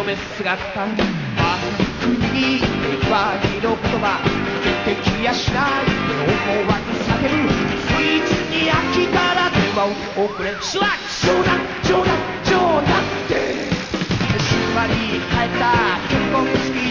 べ姿首に上着の言葉出てきやしない思わず叫ぶスイーツに飽きたら電話をくれシュワッ冗談冗談冗談って静まり返った結婚式